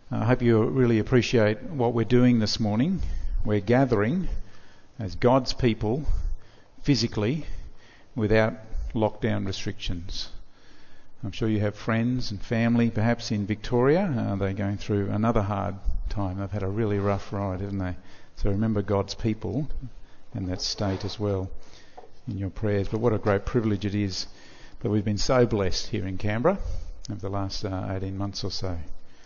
I hope you really appreciate what we're doing this morning. We're gathering as God's people physically without lockdown restrictions. I'm sure you have friends and family perhaps in Victoria. They're going through another hard time. They've had a really rough ride, haven't they? So remember God's people in that state as well in your prayers. But what a great privilege it is that we've been so blessed here in Canberra over the last 18 months or so.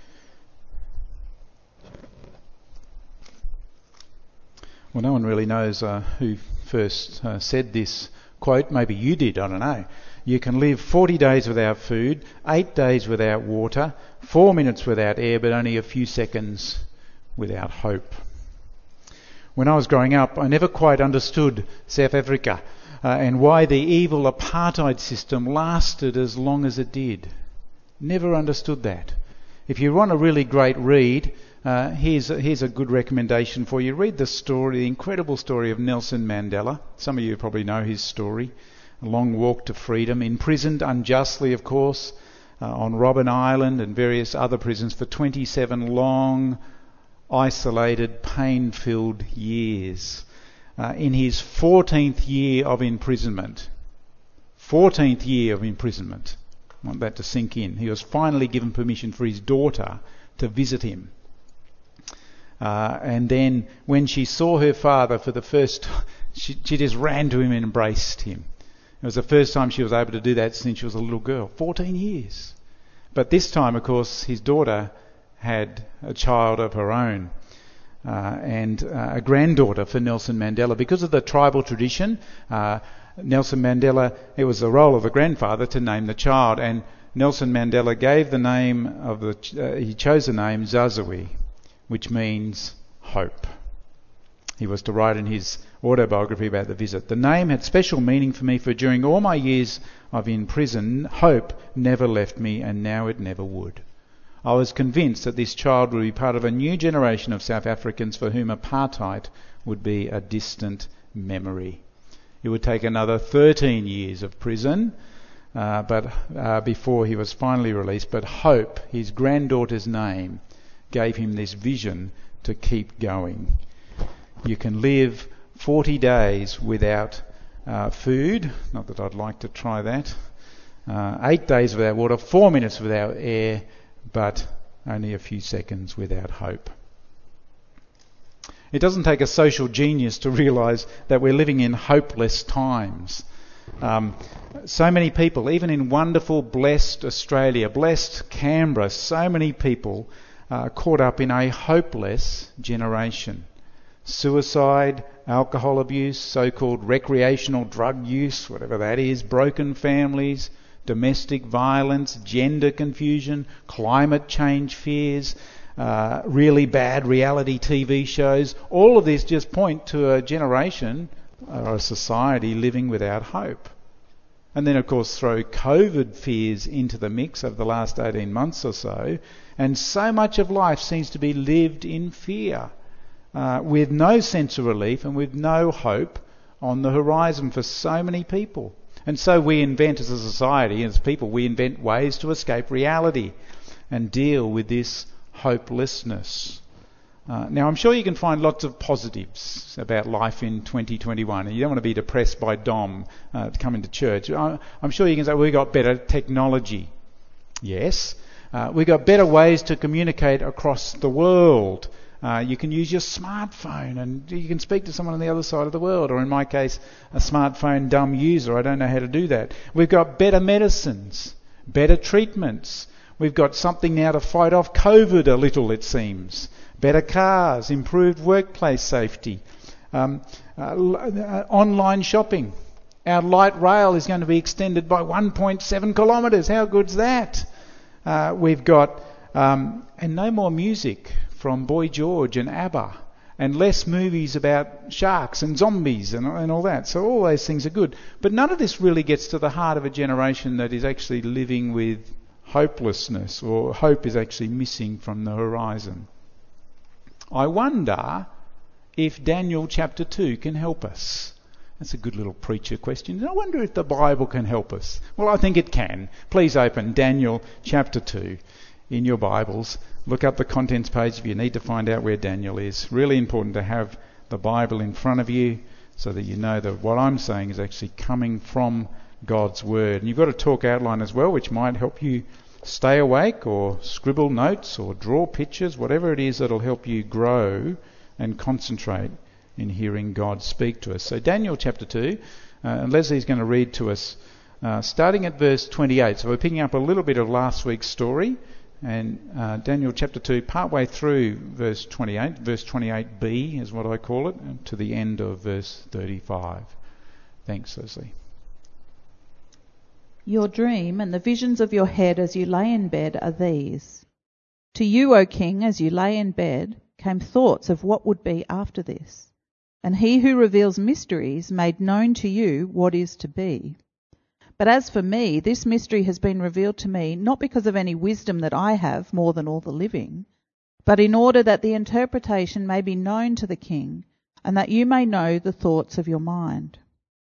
Well, no one really knows who first said this quote. Maybe you did, I don't know. You can live 40 days without food, 8 days without water, 4 minutes without air, but only a few seconds without hope. When I was growing up, I never quite understood South Africa and why the evil apartheid system lasted as long as it did. Never understood that. If you want a really great read, here's a good recommendation for you. Read the story, the incredible story of Nelson Mandela. Some of you probably know his story. A long walk to freedom, imprisoned unjustly, of course, on Robben Island and various other prisons for 27 long, isolated, pain-filled years. In his 14th year of imprisonment. 14th year of imprisonment. I want that to sink in. He was finally given permission for his daughter to visit him. And then when she saw her father for the first time, she just ran to him and embraced him. It was the first time she was able to do that since she was a little girl. 14 years. But this time, of course, his daughter had a child of her own. And a granddaughter for Nelson Mandela. Because of the tribal tradition, Nelson Mandela, it was the role of the grandfather to name the child, and Nelson Mandela gave the name of he chose the name Zaziwe, which means hope. He was to write in his autobiography about the visit. The name had special meaning for me, for during all my years of in prison, hope never left me, and now it never would. I was convinced that this child would be part of a new generation of South Africans for whom apartheid would be a distant memory. It would take another 13 years of prison before he was finally released. But hope, his granddaughter's name, gave him this vision to keep going. You can live 40 days without food. Not that I'd like to try that. 8 days without water, 4 minutes without air, but only a few seconds without hope. It doesn't take a social genius to realise that we're living in hopeless times. So many people, even in wonderful, blessed Australia, blessed Canberra, so many people are caught up in a hopeless generation. Suicide, alcohol abuse, so-called recreational drug use, whatever that is, broken families, domestic violence, gender confusion, climate change fears, really bad reality TV shows. All of this just point to a generation or a society living without hope. And then, of course, throw COVID fears into the mix over the last 18 months or so, and so much of life seems to be lived in fear, with no sense of relief and with no hope on the horizon for so many people. And so we invent, as a society, as people, we invent ways to escape reality and deal with this hopelessness. Now, I'm sure you can find lots of positives about life in 2021. And you don't want to be depressed by Dom coming to church. I'm sure you can say, we've got better technology. Yes. We've got better ways to communicate across the world. You can use your smartphone and you can speak to someone on the other side of the world, or in my case, a smartphone dumb user. I don't know how to do that. We've got better medicines, better treatments. We've got something now to fight off COVID a little, it seems. Better cars, improved workplace safety, online shopping. Our light rail is going to be extended by 1.7 kilometres. How good's that? We've got, and no more music from Boy George and ABBA, and less movies about sharks and zombies and all that. So all those things are good. But none of this really gets to the heart of a generation that is actually living with hopelessness, or hope is actually missing from the horizon. I wonder if Daniel chapter 2 can help us. That's a good little preacher question. I wonder if the Bible can help us. Well, I think it can. Please open Daniel chapter 2 in your Bibles. look up the contents page if you need to find out where Daniel is. Really important to have the Bible in front of you so that you know that what I'm saying is actually coming from God's Word. And you've got a talk outline as well, which might help you stay awake or scribble notes or draw pictures, whatever it is that'll help you grow and concentrate in hearing God speak to us. So Daniel chapter 2, and Leslie's going to read to us starting at verse 28. So we're picking up a little bit of last week's story, and Daniel chapter 2, partway through verse 28, verse 28b is what I call it, to the end of verse 35. Thanks, Leslie. Your dream and the visions of your head as you lay in bed are these. To you, O king, as you lay in bed, came thoughts of what would be after this. And he who reveals mysteries made known to you what is to be. But as for me, this mystery has been revealed to me not because of any wisdom that I have more than all the living, but in order that the interpretation may be known to the king, and that you may know the thoughts of your mind.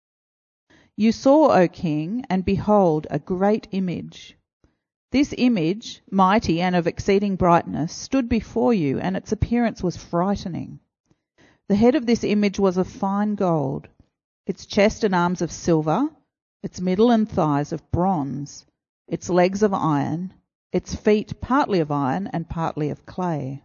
You saw, O king, and behold, a great image. This image, mighty and of exceeding brightness, stood before you, and its appearance was frightening. The head of this image was of fine gold, its chest and arms of silver, its middle and thighs of bronze, its legs of iron, its feet partly of iron and partly of clay.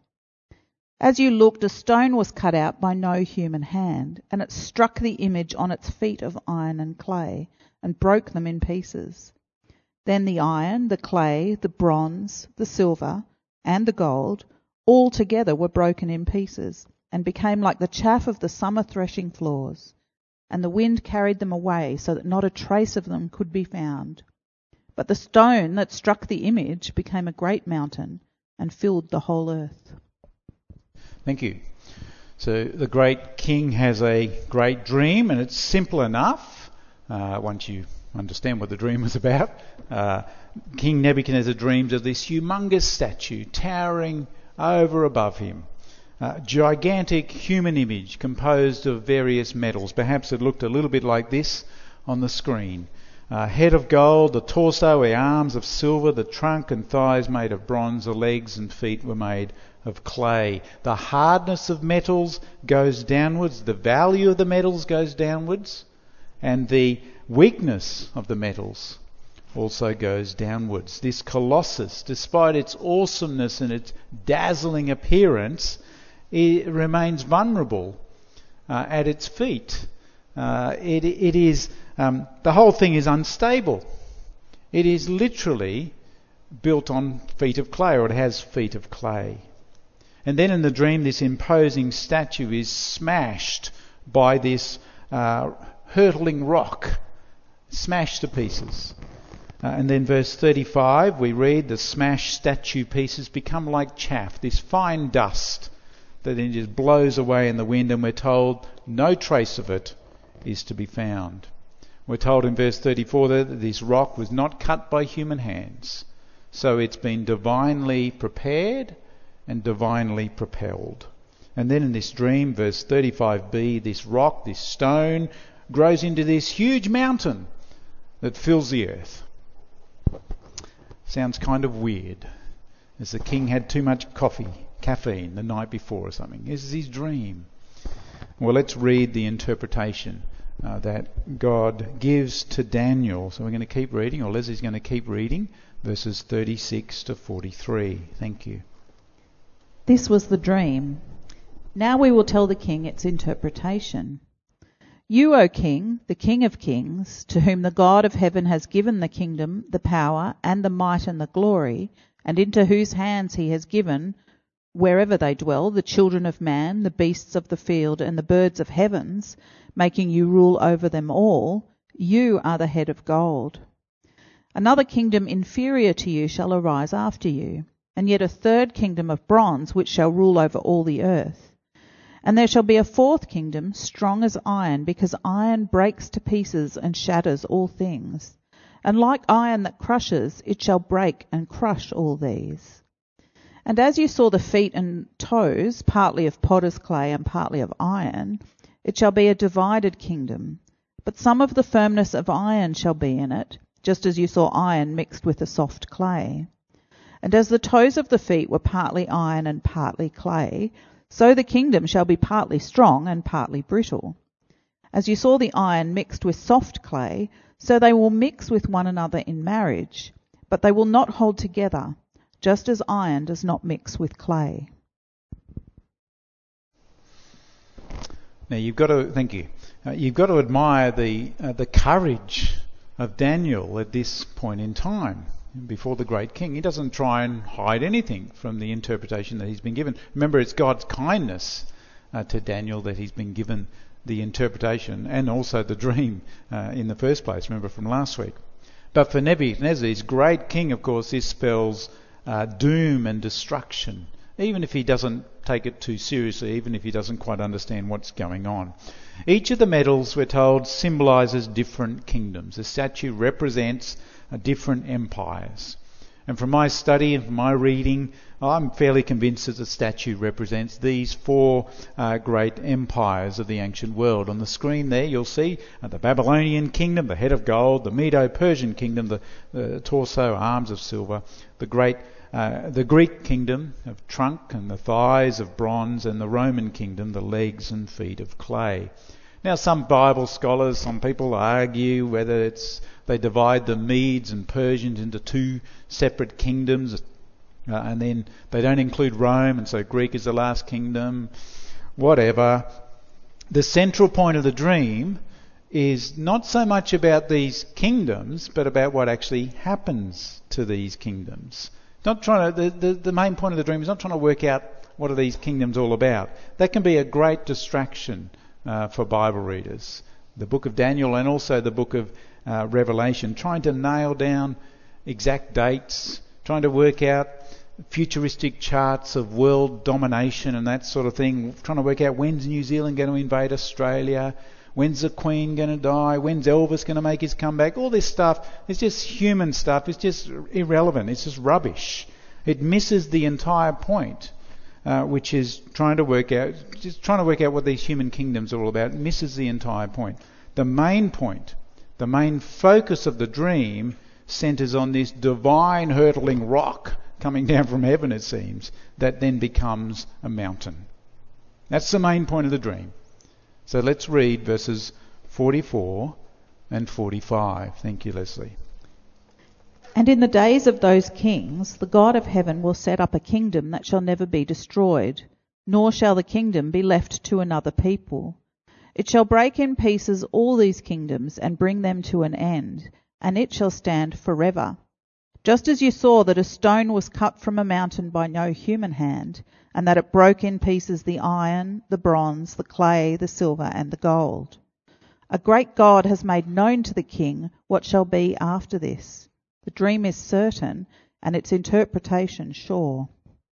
As you looked, a stone was cut out by no human hand, and it struck the image on its feet of iron and clay, and broke them in pieces. Then the iron, the clay, the bronze, the silver, and the gold, all together were broken in pieces, and became like the chaff of the summer threshing floors. And the wind carried them away, so that not a trace of them could be found. But the stone that struck the image became a great mountain, and filled the whole earth. Thank you. So the great king has a great dream, and it's simple enough once you understand what the dream was about. King Nebuchadnezzar dreams of this humongous statue towering over above him. Gigantic human image composed of various metals. Perhaps it looked a little bit like this on the screen. Head of gold, the torso, the arms of silver, the trunk and thighs made of bronze, the legs and feet were made of clay. The hardness of metals goes downwards, the value of the metals goes downwards, and the weakness of the metals also goes downwards. This colossus, despite its awesomeness and its dazzling appearance, it remains vulnerable at its feet. It is the whole thing is unstable. It is literally built on feet of clay, or it has feet of clay. And then in the dream, this imposing statue is smashed by this hurtling rock, smashed to pieces. And then verse 35, we read, the smashed statue pieces become like chaff, this fine dust that then just blows away in the wind, and we're told no trace of it is to be found. We're told in verse 34 that this rock was not cut by human hands, so it's been divinely prepared and divinely propelled. And then in this dream, verse 35b, this rock, this stone, grows into this huge mountain that fills the earth. Sounds kind of weird, as the king had too much caffeine the night before or something. This is his dream. Well, let's read the interpretation that God gives to Daniel. So we're going to keep reading, or Leslie's going to keep reading, verses 36 to 43. Thank you. This was the dream. Now we will tell the king its interpretation. You, O king, the king of kings, to whom the God of heaven has given the kingdom, the power, and the might and the glory, and into whose hands he has given, wherever they dwell, the children of man, the beasts of the field, and the birds of heavens, making you rule over them all, you are the head of gold. Another kingdom inferior to you shall arise after you, and yet a third kingdom of bronze, which shall rule over all the earth. And there shall be a fourth kingdom, strong as iron, because iron breaks to pieces and shatters all things. And like iron that crushes, it shall break and crush all these. And as you saw the feet and toes, partly of potter's clay and partly of iron, it shall be a divided kingdom. But some of the firmness of iron shall be in it, just as you saw iron mixed with the soft clay. And as the toes of the feet were partly iron and partly clay, so the kingdom shall be partly strong and partly brittle. As you saw the iron mixed with soft clay, so they will mix with one another in marriage, but they will not hold together, just as iron does not mix with clay. Now you've got to, thank you. You've got to admire the courage of Daniel at this point in time, before the great king. He doesn't try and hide anything from the interpretation that he's been given. Remember, it's God's kindness to Daniel that he's been given the interpretation and also the dream in the first place, remember from last week. But for Nebuchadnezzar, his great king, of course, this spells doom and destruction, even if he doesn't take it too seriously, even if he doesn't quite understand what's going on. Each of the medals, we're told, symbolises different kingdoms. The statue represents different empires. And from my study and from my reading, I'm fairly convinced that the statue represents these four great empires of the ancient world. On the screen there you'll see the Babylonian kingdom, the head of gold, the Medo-Persian kingdom, the torso, arms of silver, the Greek kingdom of trunk and the thighs of bronze, and the Roman kingdom, the legs and feet of clay. Now some Bible scholars, some people argue whether they divide the Medes and Persians into two separate kingdoms, and then they don't include Rome, and so Greek is the last kingdom. Whatever. The central point of the dream is not so much about these kingdoms, but about what actually happens to these kingdoms. Not trying to, the main point of the dream is not trying to work out what are these kingdoms all about. That can be a great distraction for Bible readers. The book of Daniel and also the book of Revelation, trying to nail down exact dates, trying to work out futuristic charts of world domination and that sort of thing, trying to work out when's New Zealand going to invade Australia, when's the Queen going to die, when's Elvis going to make his comeback. All this stuff is just human stuff. It's just irrelevant. It's just rubbish. It misses the entire point, which is trying to work out what these human kingdoms are all about. It misses the entire point. The main point, the main focus of the dream centres on this divine hurtling rock coming down from heaven, it seems, that then becomes a mountain. That's the main point of the dream. So let's read verses 44 and 45. Thank you, Leslie. And in the days of those kings, the God of heaven will set up a kingdom that shall never be destroyed, nor shall the kingdom be left to another people. It shall break in pieces all these kingdoms and bring them to an end, and it shall stand forever. Just as you saw that a stone was cut from a mountain by no human hand, and that it broke in pieces the iron, the bronze, the clay, the silver, and the gold. A great God has made known to the king what shall be after this. The dream is certain, and its interpretation sure.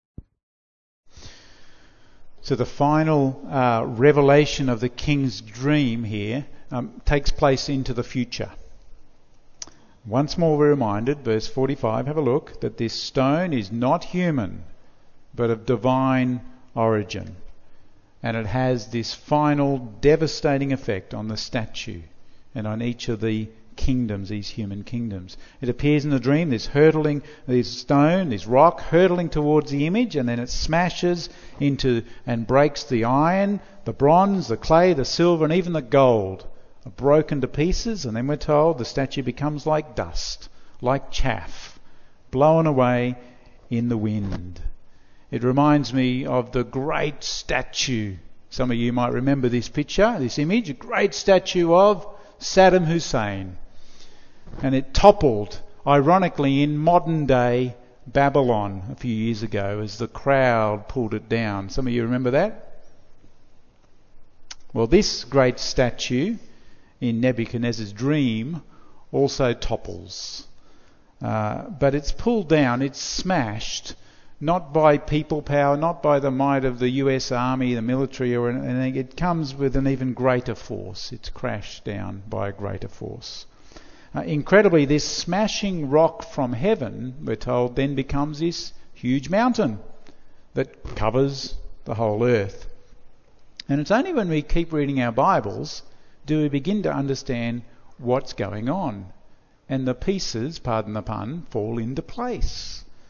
So the final revelation of the king's dream here takes place into the future. Once more we're reminded, verse 45, have a look, that this stone is not human, but of divine origin. And it has this final devastating effect on the statue and on each of the kingdoms, these human kingdoms. It appears in the dream, this stone, this rock hurtling towards the image, and then it smashes into and breaks the iron, the bronze, the clay, the silver, and even the gold are broken to pieces, and then we're told the statue becomes like dust, like chaff, blown away in the wind. It reminds me of the great statue. Some of you might remember this picture, this image, a great statue of Saddam Hussein. And it toppled, ironically, in modern day Babylon a few years ago as the crowd pulled it down. Some of you remember that? Well, this great statue in Nebuchadnezzar's dream also topples. But it's pulled down, it's smashed, not by people power, not by the might of the US Army, the military or anything. It comes with an even greater force. It's crashed down by a greater force. Incredibly, this smashing rock from heaven, we're told, then becomes this huge mountain that covers the whole earth. And it's only when we keep reading our Bibles do we begin to understand what's going on. And the pieces, pardon the pun, fall into place.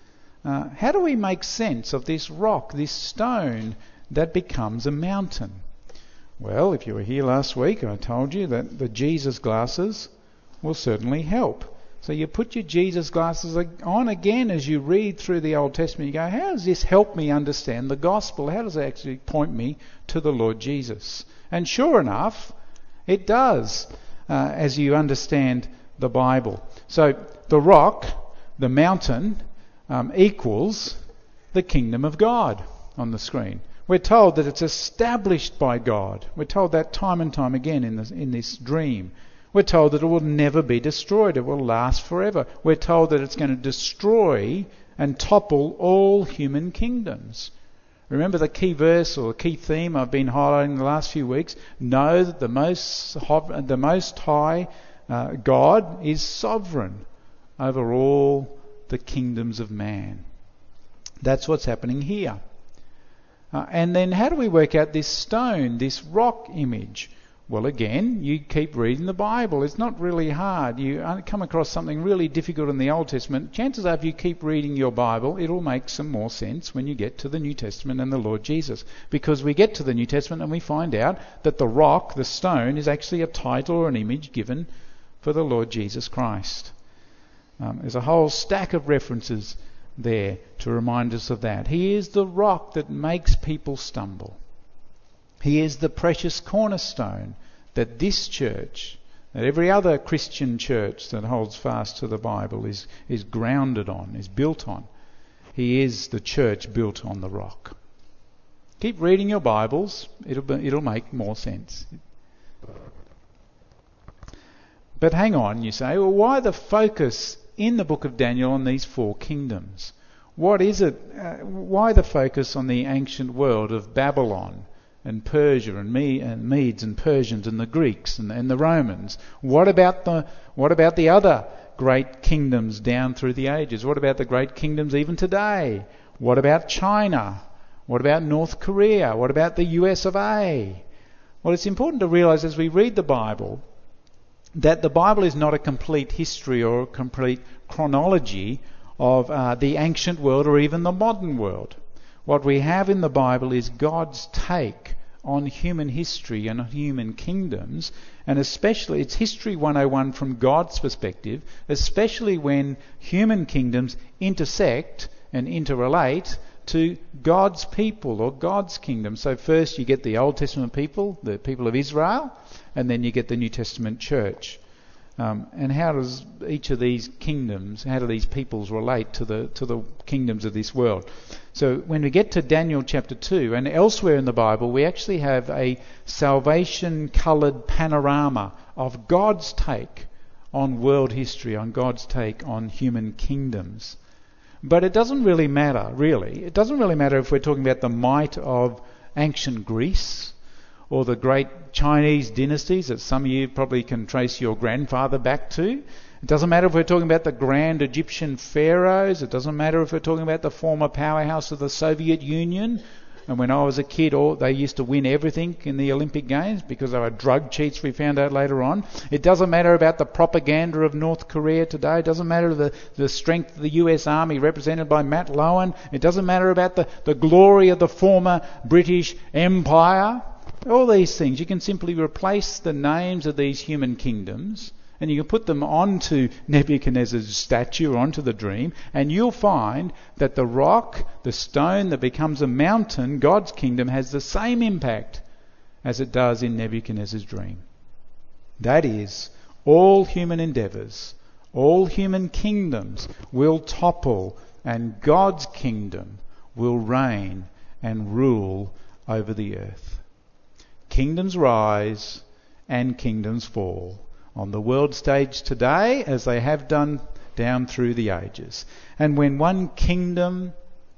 how do we make sense of this rock, this stone that becomes a mountain? Well, if you were here last week, I told you that the Jesus glasses will certainly help. So you put your Jesus glasses on again as you read through the Old Testament. You go, how does this help me understand the gospel? How does it actually point me to the Lord Jesus? And sure enough, it does, as you understand the Bible. So the rock, the mountain, equals the kingdom of God on the screen. We're told that it's established by God. We're told that time and time again in this dream. We're told that it will never be destroyed. It will last forever. We're told that it's going to destroy and topple all human kingdoms. Remember the key verse or key theme I've been highlighting the last few weeks? Know that the Most High God is sovereign over all the kingdoms of man. That's what's happening here. And then how do we work out this stone, this rock image? Well, again, you keep reading the Bible. It's not really hard. You come across something really difficult in the Old Testament, chances are if you keep reading your Bible, it'll make some more sense when you get to the New Testament and the Lord Jesus. Because we get to the New Testament and we find out that the rock, the stone, is actually a title or an image given for the Lord Jesus Christ. There's a whole stack of references there to remind us of that. He is the rock that makes people stumble. He is the precious cornerstone that this church, that every other Christian church that holds fast to the Bible is grounded on, is built on. He is the church built on the rock. Keep reading your Bibles, it'll make more sense. But hang on, you say, well, why the focus in the book of Daniel on these four kingdoms? What is it? Why the focus on the ancient world of Babylon and Persia and Medes and Persians and the Greeks and the Romans? What about the other great kingdoms down through the ages? What about the great kingdoms even today? What about China? What about North Korea? What about the US of A? Well, it's important to realise as we read the Bible that the Bible is not a complete history or a complete chronology of the ancient world or even the modern world. What we have in the Bible is God's take on human history and human kingdoms, and especially it's History 101 from God's perspective, especially when human kingdoms intersect and interrelate to God's people or God's kingdom. So first you get the Old Testament people, the people of Israel, and then you get the New Testament church. And how does each of these kingdoms, how do these peoples relate to the kingdoms of this world? So when we get to Daniel chapter 2 and elsewhere in the Bible, we actually have a salvation-coloured panorama of God's take on world history, on God's take on human kingdoms. But it doesn't really matter, really. It doesn't really matter if we're talking about the might of ancient Greece or the great Chinese dynasties that some of you probably can trace your grandfather back to. It doesn't matter if we're talking about the grand Egyptian pharaohs. It doesn't matter if we're talking about the former powerhouse of the Soviet Union. And when I was a kid, they used to win everything in the Olympic Games because they were drug cheats, we found out later on. It doesn't matter about the propaganda of North Korea today. It doesn't matter the strength of the US Army represented by Matt Lowen. It doesn't matter about the glory of the former British Empire. All these things, you can simply replace the names of these human kingdoms and you can put them onto Nebuchadnezzar's statue or onto the dream, and you'll find that the rock, the stone that becomes a mountain, God's kingdom, has the same impact as it does in Nebuchadnezzar's dream. That is, all human endeavours, all human kingdoms will topple and God's kingdom will reign and rule over the earth. Kingdoms rise and kingdoms fall on the world stage today as they have done down through the ages. And when one kingdom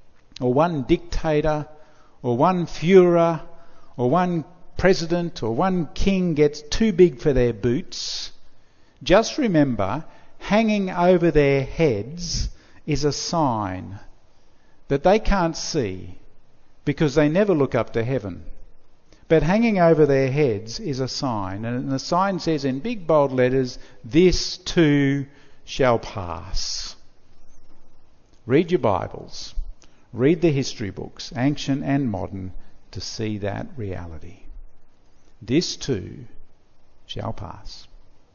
or one dictator or one Führer or one president or one king gets too big for their boots, just remember, hanging over their heads is a sign that they can't see because they never look up to heaven. But hanging over their heads is a sign, and the sign says in big bold letters, "This too shall pass." Read your Bibles. Read the history books, ancient and modern, to see that reality. This too shall pass.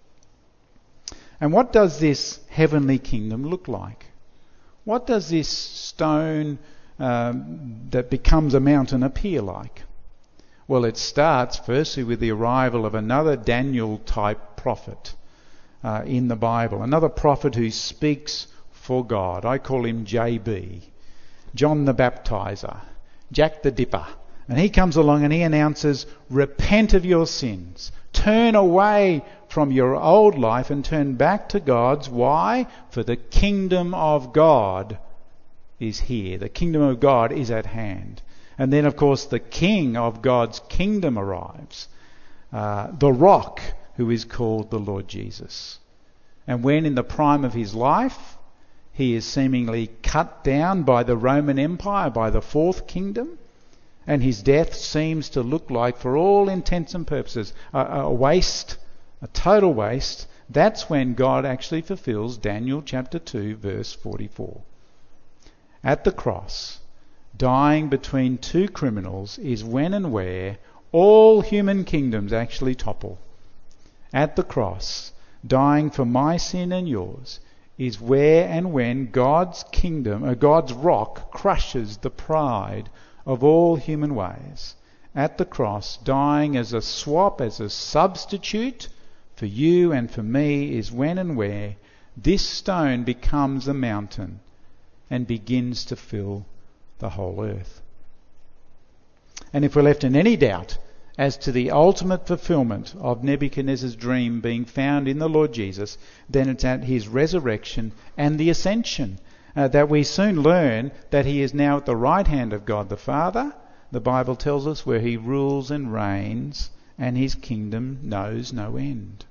And what does this heavenly kingdom look like? What does this stone that becomes a mountain appear like? Well, it starts firstly with the arrival of another Daniel-type prophet in the Bible, another prophet who speaks for God. I call him JB, John the Baptizer, Jack the Dipper. And he comes along and he announces, repent of your sins. Turn away from your old life and turn back to God's. Why? For the kingdom of God is here. The kingdom of God is at hand. And then, of course, the king of God's kingdom arrives. The rock, who is called the Lord Jesus. And when in the prime of his life, he is seemingly cut down by the Roman Empire, by the fourth kingdom, and his death seems to look like, for all intents and purposes, a waste, a total waste. That's when God actually fulfills Daniel chapter 2, verse 44. At the cross, dying between two criminals is when and where all human kingdoms actually topple. At the cross, dying for my sin and yours, is where and when God's kingdom, God's rock, crushes the pride of all human ways. At the cross, dying as a swap, as a substitute for you and for me, is when and where this stone becomes a mountain and begins to fill the whole earth. And if we're left in any doubt as to the ultimate fulfillment of Nebuchadnezzar's dream being found in the Lord Jesus, then it's at his resurrection and the ascension that we soon learn that he is now at the right hand of God the Father, the Bible tells us, where he rules and reigns and his kingdom knows no end.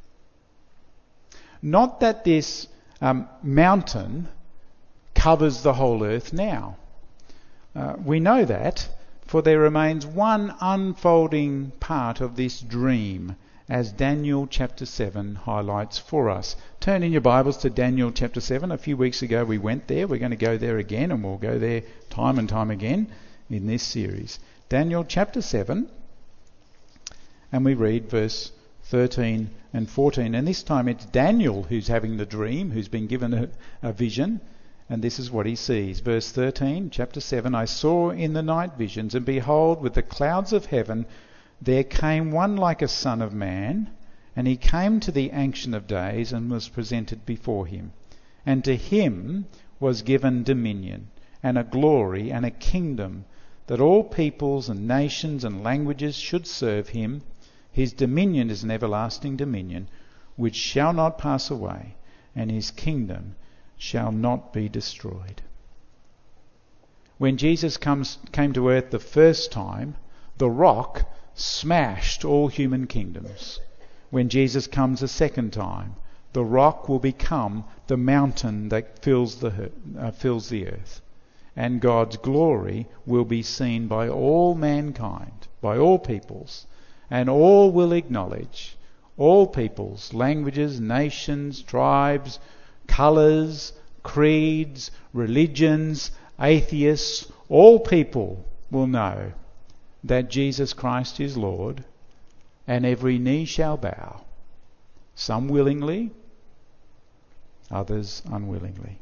Not that this mountain covers the whole earth now. We know that, for there remains one unfolding part of this dream, as Daniel chapter 7 highlights for us. Turn in your Bibles to Daniel chapter 7. A few weeks ago we went there. We're going to go there again, and we'll go there time and time again in this series. Daniel chapter 7, and we read verse 13 and 14. And this time it's Daniel who's having the dream, who's been given a vision. And this is what he sees. Verse 13, chapter 7, I saw in the night visions, and behold, with the clouds of heaven, there came one like a son of man, and he came to the Ancient of Days and was presented before him. And to him was given dominion, and a glory, and a kingdom, that all peoples and nations and languages should serve him. His dominion is an everlasting dominion, which shall not pass away, and his kingdom shall not be destroyed. When Jesus came to earth the first time, the rock smashed all human kingdoms. When Jesus comes a second time, the rock will become the mountain that fills the earth. And God's glory will be seen by all mankind, by all peoples, and all will acknowledge, all peoples, languages, nations, tribes, colours, creeds, religions, atheists, all people will know that Jesus Christ is Lord, and every knee shall bow, some willingly, others unwillingly.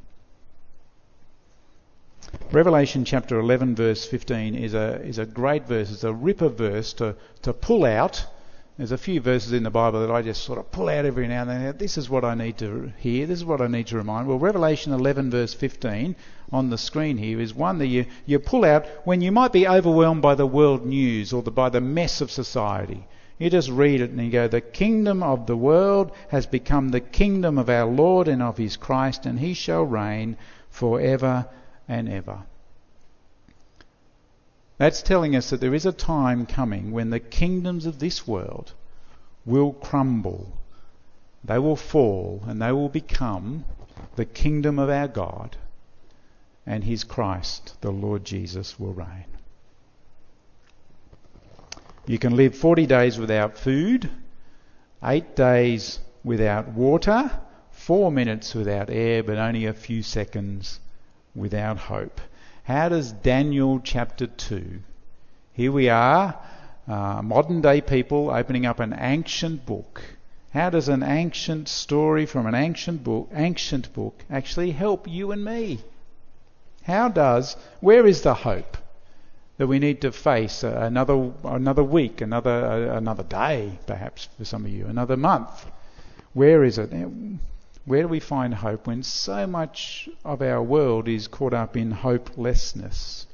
Revelation chapter 11 verse 15 is a great verse. It's a ripper verse to pull out. There's a few verses in the Bible that I just sort of pull out every now and then. This is what I need to hear. This is what I need to remind. Well, Revelation 11 verse 15 on the screen here is one that you pull out when you might be overwhelmed by the world news or by the mess of society. You just read it and you go, the kingdom of the world has become the kingdom of our Lord and of his Christ, and he shall reign forever and ever. That's telling us that there is a time coming when the kingdoms of this world will crumble, they will fall, and they will become the kingdom of our God, and his Christ, the Lord Jesus, will reign. You can live 40 days without food, 8 days without water, 4 minutes without air, but only a few seconds without hope? How does Daniel chapter 2, here we are, modern day people opening up an ancient book. How does an ancient story from an ancient book actually help you and me? Where is the hope that we need to face another week, another day, perhaps for some of you, another month? Where is it? Where do we find hope when so much of our world is caught up in hopelessness?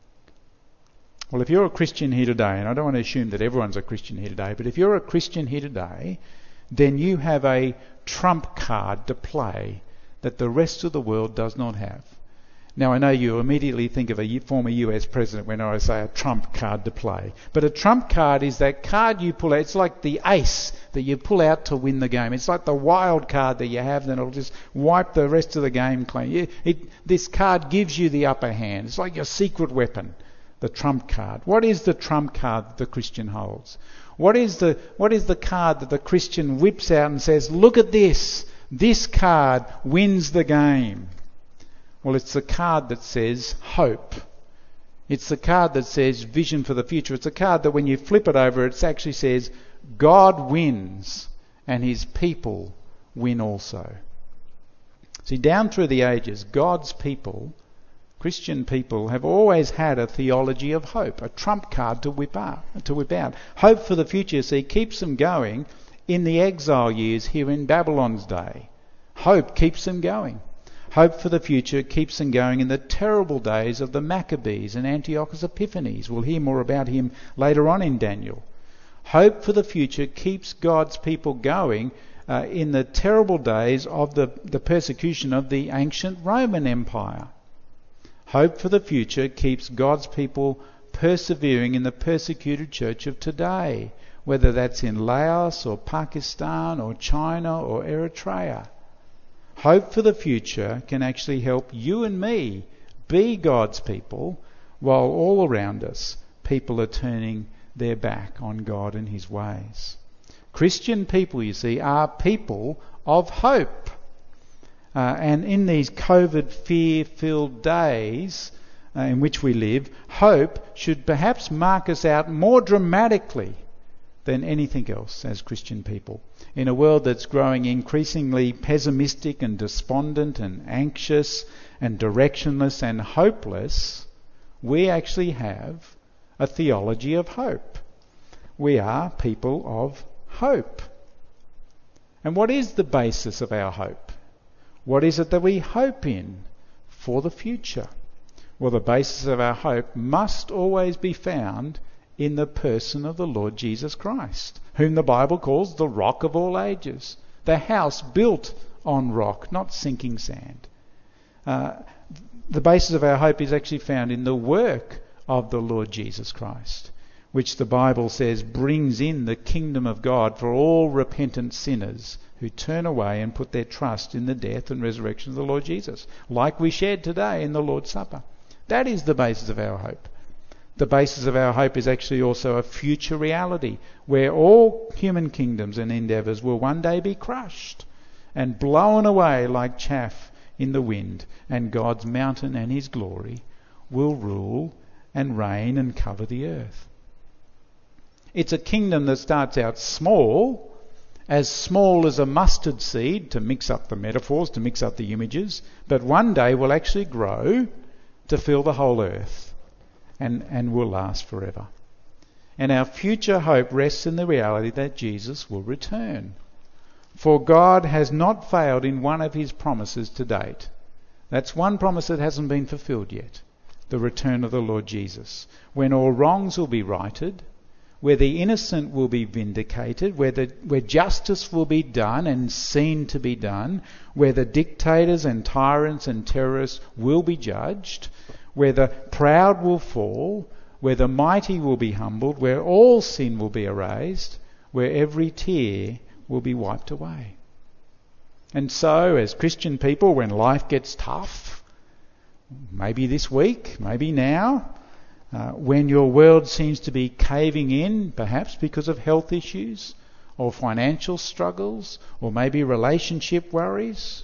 Well, if you're a Christian here today, and I don't want to assume that everyone's a Christian here today, but if you're a Christian here today, then you have a trump card to play that the rest of the world does not have. Now, I know you immediately think of a former US president when I say a trump card to play. But a trump card is that card you pull out. It's like the ace that you pull out to win the game. It's like the wild card that you have, then it'll just wipe the rest of the game clean. This card gives you the upper hand. It's like your secret weapon, the trump card. What is the trump card that the Christian holds? What is the card that the Christian whips out and says, look at this. This card wins the game. Well, it's the card that says hope. It's the card that says vision for the future. It's a card that when you flip it over, it actually says God wins and his people win also. See, down through the ages, God's people, Christian people, have always had a theology of hope, a trump card to whip out. Hope for the future, see, keeps them going in the exile years here in Babylon's day. Hope keeps them going. Hope for the future keeps them going in the terrible days of the Maccabees and Antiochus Epiphanes. We'll hear more about him later on in Daniel. Hope for the future keeps God's people going in the terrible days of the persecution of the ancient Roman Empire. Hope for the future keeps God's people persevering in the persecuted church of today, whether that's in Laos or Pakistan or China or Eritrea. Hope for the future can actually help you and me be God's people, while all around us people are turning their back on God and his ways. Christian people, you see, are people of hope. And in these COVID fear-filled days in which we live, hope should perhaps mark us out more dramatically than anything else as Christian people. In a world that's growing increasingly pessimistic and despondent and anxious and directionless and hopeless, we actually have a theology of hope. We are people of hope. And what is the basis of our hope? What is it that we hope in for the future? Well, the basis of our hope must always be found in the person of the Lord Jesus Christ, whom the Bible calls the rock of all ages, the house built on rock, not sinking sand. The basis of our hope is actually found in the work of the Lord Jesus Christ, which the Bible says brings in the kingdom of God for all repentant sinners who turn away and put their trust in the death and resurrection of the Lord Jesus, like we shared today in the Lord's Supper. That is the basis of our hope. The basis of our hope is actually also a future reality where all human kingdoms and endeavours will one day be crushed and blown away like chaff in the wind, and God's mountain and his glory will rule and reign and cover the earth. It's a kingdom that starts out small as a mustard seed, to mix up the metaphors, to mix up the images, but one day will actually grow to fill the whole earth. And will last forever. And our future hope rests in the reality that Jesus will return. For God has not failed in one of his promises to date. That's one promise that hasn't been fulfilled yet. The return of the Lord Jesus. When all wrongs will be righted, where the innocent will be vindicated, where justice will be done and seen to be done, where the dictators and tyrants and terrorists will be judged, where the proud will fall, where the mighty will be humbled, where all sin will be erased, where every tear will be wiped away. And so, as Christian people, when life gets tough, maybe this week, maybe now, when your world seems to be caving in, perhaps because of health issues, or financial struggles, or maybe relationship worries,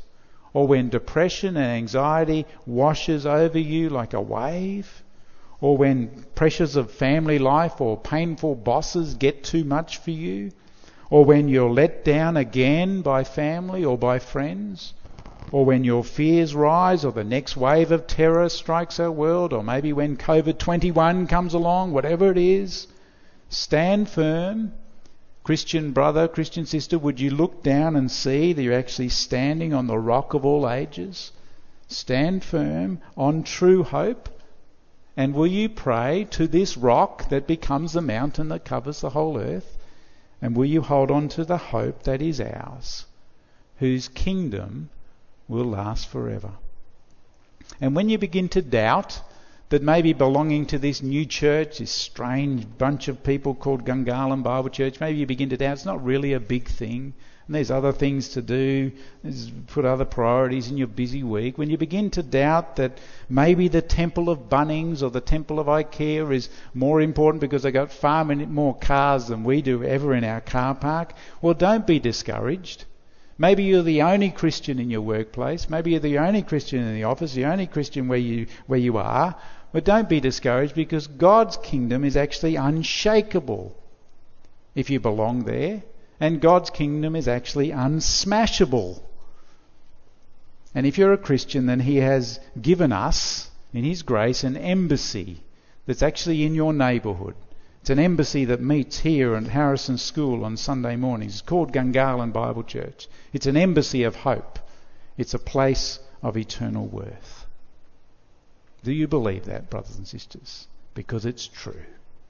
Or when depression and anxiety washes over you like a wave? Or when pressures of family life or painful bosses get too much for you? Or when you're let down again by family or by friends? Or when your fears rise, or the next wave of terror strikes our world, or maybe when COVID-21 comes along, whatever it is, stand firm. Christian brother, Christian sister, would you look down and see that you're actually standing on the rock of all ages? Stand firm on true hope. And will you pray to this rock that becomes the mountain that covers the whole earth? And will you hold on to the hope that is ours, whose kingdom will last forever? And when you begin to doubt that maybe belonging to this new church, this strange bunch of people called Gungahlin Bible Church, maybe you begin to doubt it's not really a big thing, and there's other things to do, put other priorities in your busy week. When you begin to doubt that maybe the temple of Bunnings or the temple of IKEA is more important because they got far many more cars than we do ever in our car park, well, don't be discouraged. Maybe you're the only Christian in your workplace. Maybe you're the only Christian in the office, the only Christian where you are. But don't be discouraged, because God's kingdom is actually unshakable if you belong there. And God's kingdom is actually unsmashable. And if you're a Christian, then He has given us, in His grace, an embassy that's actually in your neighbourhood. It's an embassy that meets here at Harrison School on Sunday mornings. It's called Gungahlin Bible Church. It's an embassy of hope. It's a place of eternal worth. Do you believe that, brothers and sisters? Because it's true.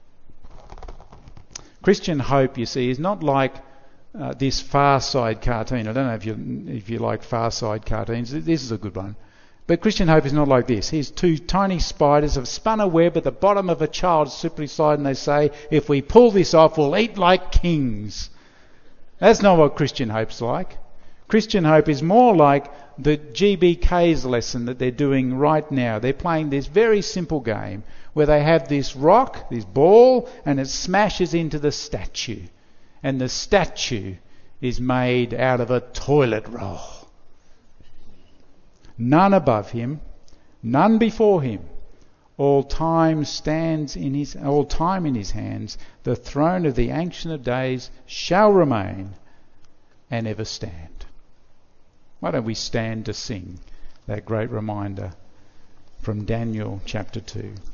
Christian hope, you see, is not like this Far Side cartoon. I don't know if you like Far Side cartoons. This is a good one. But Christian hope is not like this. Here's two tiny spiders have spun a web at the bottom of a child's slippery slide, and they say, if we pull this off, we'll eat like kings. That's not what Christian hope's like. Christian hope is more like the GBK's lesson that they're doing right now. They're playing this very simple game where they have this rock, this ball, and it smashes into the statue. And the statue is made out of a toilet roll. None above him, none before him. All time in his hands. The throne of the Ancient of Days shall remain and ever stand. Why don't we stand to sing that great reminder from Daniel chapter 2.